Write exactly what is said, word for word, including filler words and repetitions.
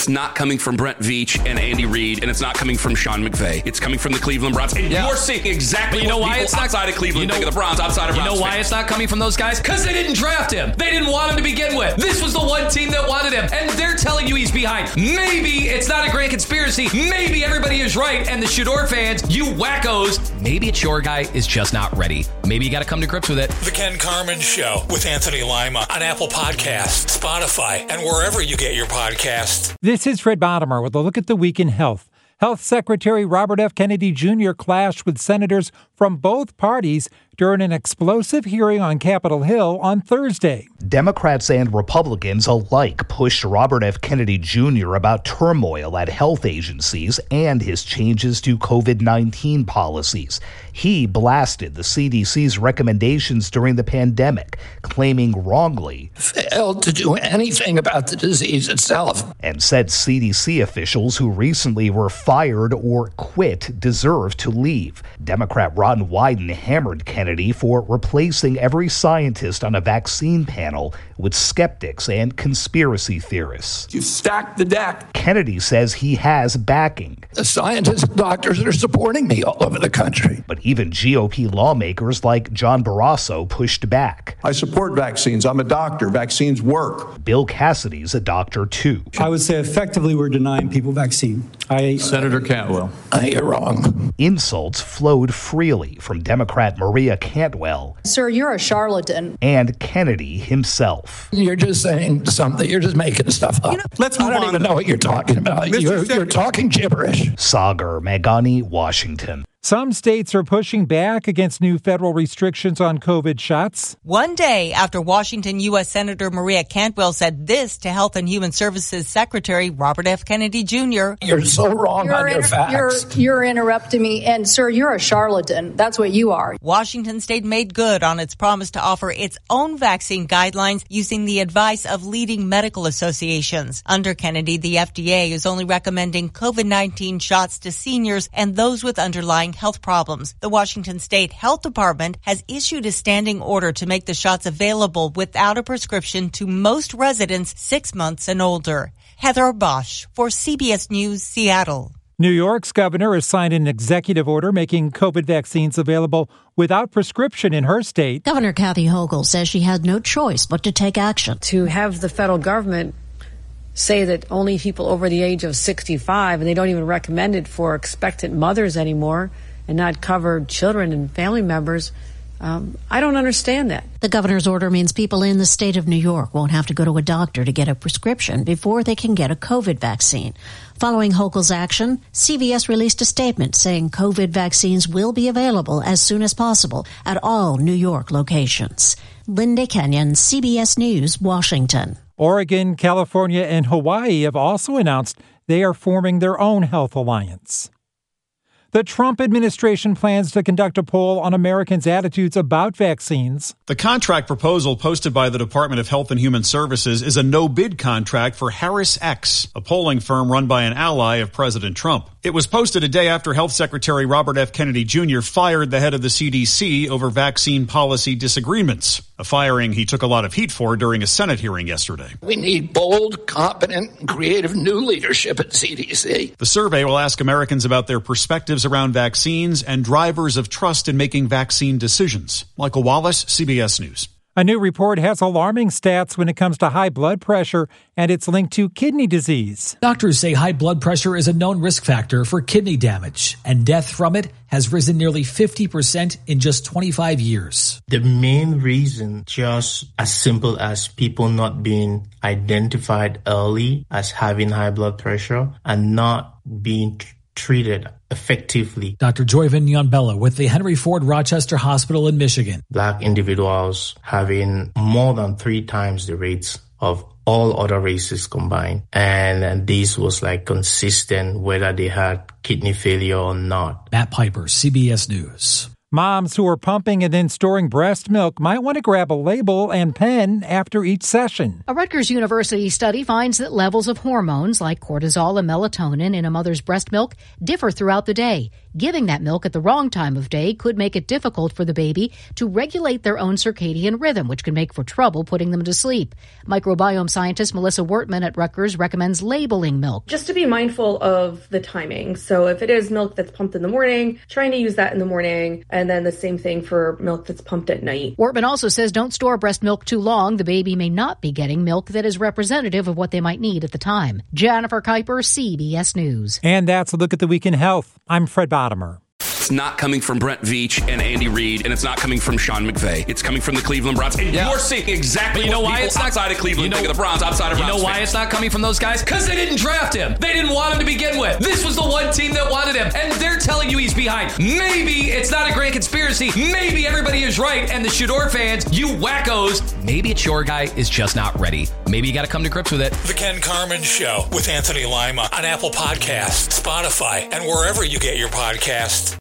it's not coming from Brent Veach and Andy Reid, and it's not coming from Sean McVay. It's coming from the Cleveland Browns. And yeah. you're seeing exactly but you know what why people it's not, outside of Cleveland you know, think of the Browns, outside of Browns You know why fans. it's not coming from those guys? Because they didn't draft him. They didn't want him to begin with. This was the one team that wanted him, and they're telling you he's behind. Maybe it's not a grand conspiracy. Maybe everybody is right, and the Shador fans, you wackos, maybe it's your guy is just not ready. Maybe you got to come to grips with it. The Ken Carman Show with Anthony Lima on Apple Podcasts, Spotify, and wherever you get your podcasts. This is Fred Bottomer with a look at the week in health. Health Secretary Robert F. Kennedy Junior clashed with senators from both parties during an explosive hearing on Capitol Hill on Thursday. Democrats and Republicans alike pushed Robert F. Kennedy Junior about turmoil at health agencies and his changes to covid nineteen policies. He blasted the C D C's recommendations during the pandemic, claiming wrongly failed to do anything about the disease itself, and said C D C officials who recently were fired or quit deserve to leave. Democrat Ron Wyden hammered Kennedy for replacing every scientist on a vaccine panel with skeptics and conspiracy theorists. You've stacked the deck. Kennedy says he has backing. The scientists and doctors that are supporting me all over the country. But even G O P lawmakers like John Barrasso pushed back. I support vaccines. I'm a doctor. Vaccines work. Bill Cassidy's a doctor, too. I would say effectively we're denying people vaccine. I, Senator Cantwell. I, you're wrong. Insults flowed freely from Democrat Maria Cantwell. Sir, you're a charlatan. And Kennedy himself. You're just saying something. You're just making stuff up. You know, Let's move I don't on. even know what you're talking about. You're, you're talking gibberish. Sagar Meghani, Washington. Some states are pushing back against new federal restrictions on COVID shots. One day after Washington U S Senator Maria Cantwell said this to Health and Human Services Secretary Robert F. Kennedy Junior You're so wrong you're on your inter- facts. You're, you're interrupting me. And, sir, you're a charlatan. That's what you are. Washington State made good on its promise to offer its own vaccine guidelines using the advice of leading medical associations. Under Kennedy, the F D A is only recommending COVID nineteen shots to seniors and those with underlying health problems. The Washington State Health Department has issued a standing order to make the shots available without a prescription to most residents six months and older. Heather Bosch for C B S News, Seattle. New York's governor has signed an executive order making COVID vaccines available without prescription in her state. Governor Kathy Hochul says she had no choice but to take action. To have the federal government say that only people over the age of sixty-five, and they don't even recommend it for expectant mothers anymore, and not cover children and family members, um, I don't understand that. The governor's order means people in the state of New York won't have to go to a doctor to get a prescription before they can get a COVID vaccine. Following Hochul's action, C V S released a statement saying COVID vaccines will be available as soon as possible at all New York locations. Linda Kenyon, C B S News, Washington. Oregon, California, and Hawaii have also announced they are forming their own health alliance. The Trump administration plans to conduct a poll on Americans' attitudes about vaccines. The contract proposal posted by the Department of Health and Human Services is a no-bid contract for Harris X, a polling firm run by an ally of President Trump. It was posted a day after Health Secretary Robert F. Kennedy Junior fired the head of the C D C over vaccine policy disagreements, a firing he took a lot of heat for during a Senate hearing yesterday. We need bold, competent, and creative new leadership at C D C. The survey will ask Americans about their perspectives around vaccines and drivers of trust in making vaccine decisions. Michael Wallace, C B S News. A new report has alarming stats when it comes to high blood pressure and its link to kidney disease. Doctors say high blood pressure is a known risk factor for kidney damage, and death from it has risen nearly fifty percent in just twenty-five years. The main reason, just as simple as people not being identified early as having high blood pressure and not being t- treated effectively. Doctor Joy Vignon-Bella with the Henry Ford Rochester Hospital in Michigan. Black individuals having more than three times the rates of all other races combined. And, and this was like consistent whether they had kidney failure or not. Matt Piper, C B S News. Moms who are pumping and then storing breast milk might want to grab a label and pen after each session. A Rutgers University study finds that levels of hormones like cortisol and melatonin in a mother's breast milk differ throughout the day. Giving that milk at the wrong time of day could make it difficult for the baby to regulate their own circadian rhythm, which can make for trouble putting them to sleep. Microbiome scientist Melissa Wortman at Rutgers recommends labeling milk. Just to be mindful of the timing. So if it is milk that's pumped in the morning, trying to use that in the morning, and then the same thing for milk that's pumped at night. Wortman also says don't store breast milk too long. The baby may not be getting milk that is representative of what they might need at the time. Jennifer Kuiper, C B S News. And that's a look at the week in health. I'm Fred Bottomer. It's not coming from Brent Veach and Andy Reid, and it's not coming from Sean McVay. It's coming from the Cleveland Browns. And yeah. you're seeing exactly but you know what why people it's not, outside of Cleveland you know, think of the Browns, outside of You Browns know why fans. it's not coming from those guys? Because they didn't draft him. They didn't want him to begin with. This was the one team that wanted him, and they're telling you he's behind. Maybe it's not a grand conspiracy. Maybe everybody is right, and the Shador fans, you wackos, maybe it's your guy is just not ready. Maybe you got to come to grips with it. The Ken Carman Show with Anthony Lima on Apple Podcasts, Spotify, and wherever you get your podcasts.